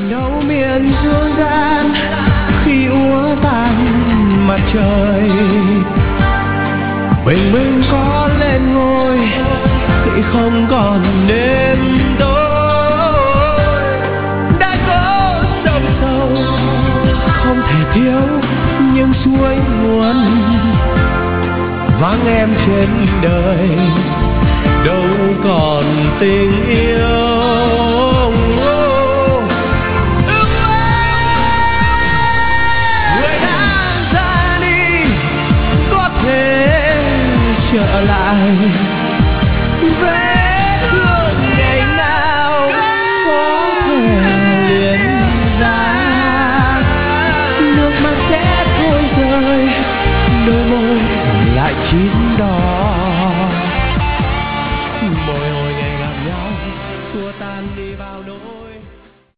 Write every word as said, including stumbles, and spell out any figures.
đâu miền dương gian khi úa tàn mặt trời, bình minh có lên ngôi khi không còn đêm tối. Đã có sông sâu không thể thiếu những suối nguồn, vắng em trên đời đâu còn tình yêu.